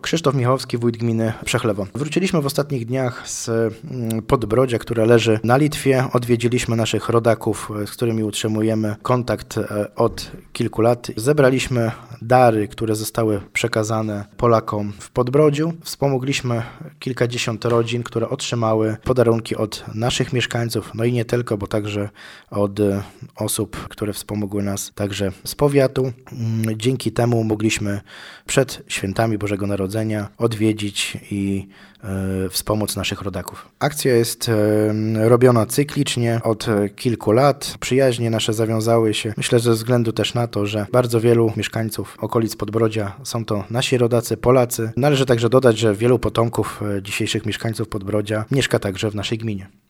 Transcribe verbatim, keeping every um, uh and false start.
Krzysztof Michałowski, wójt gminy Przechlewo. Wróciliśmy w ostatnich dniach z Podbrodzia, które leży na Litwie. Odwiedziliśmy naszych rodaków, z którymi utrzymujemy kontakt od kilku lat. Zebraliśmy dary, które zostały przekazane Polakom w Podbrodziu. Wspomogliśmy kilkadziesiąt rodzin, które otrzymały podarunki od naszych mieszkańców, no i nie tylko, bo także od osób, które wspomogły nas także z powiatu. Dzięki temu mogliśmy przed świętami Bożego Narodzenia odwiedzić i e, wspomóc naszych rodaków. Akcja jest e, robiona cyklicznie od kilku lat. Przyjaźnie nasze zawiązały się, myślę, że ze względu też na to, że bardzo wielu mieszkańców okolic Podbrodzia są to nasi rodacy, Polacy. Należy także dodać, że wielu potomków dzisiejszych mieszkańców Podbrodzia mieszka także w naszej gminie.